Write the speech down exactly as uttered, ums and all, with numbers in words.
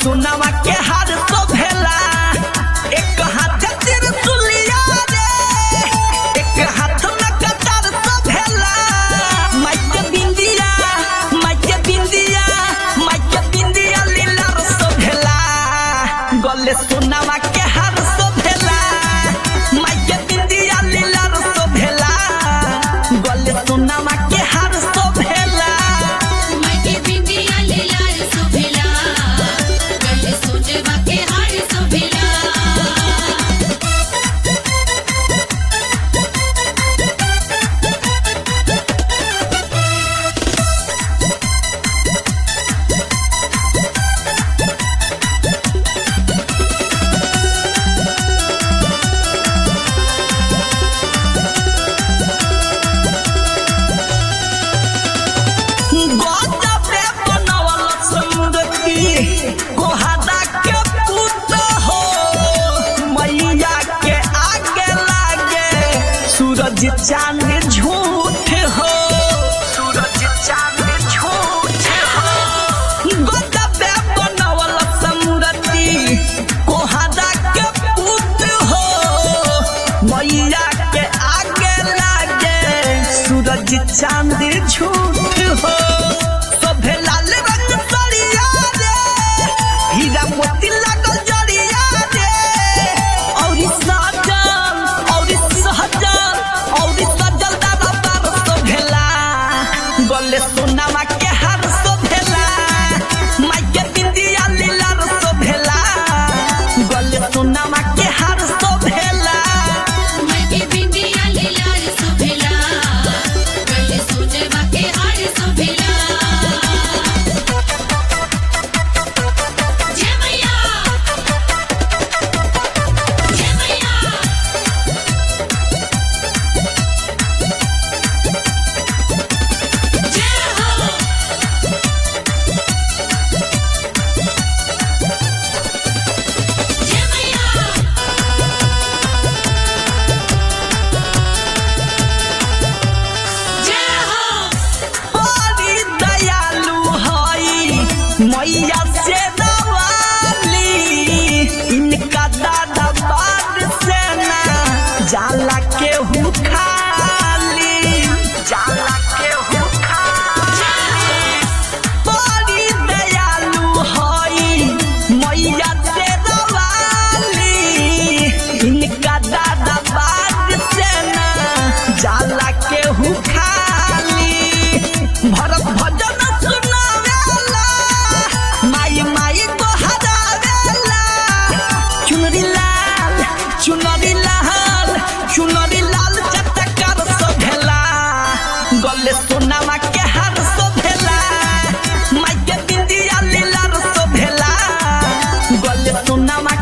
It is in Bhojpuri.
सोनावा के हार शोभेला एक हाथ त्रिशूलिया रे एक हाथ में कटार शोभेला माइके बिंदिया माइके बिंदिया माइके बिंदिया लीला शोभेला गले सोनावा के हार शोभेला माइके बिंदिया लीला शोभेला गले सोनावा के हार शोभेला माइके बिंदिया लीला शोभेला गले सोनावा के हार शोभेला सूरज चांद झूठ हो सूरज चांद झूठ हो गजबे बनवल समूरति कोहरा के पुत हो मैया के आगे लागे सूरज चांद झूठ हो शोभे लाल रंग सरिया रे हीरा मोती लागल जरिया रे और साजन और सहजन गले सोनावा के हार शोभेला माइके बिंदिया लीला शोभेला गले सोनावा के हार शोभेला माइके बिंदिया लीला शोभेला गले सोनावा के हार शोभेला जय मैया जय मैया जय हो जय मैया जय हो बड़ी दयालु हई मैया से दवाली इनका दादा बाद से ना जाला के हूँ खाली जाला के हूँ खाली बड़ी दयालु हई मैया से दवाली इनका दादा बाद से ना जाला के हूँ खाली भरत भजन सुनावेला माई माई को हरावेला चुनरी लाल चुनरी लाल चुनरी लाल चटकार शोभेला गले सोनावा के हार शोभेला माइके बिंदिया लीला शोभेला गले सोनावा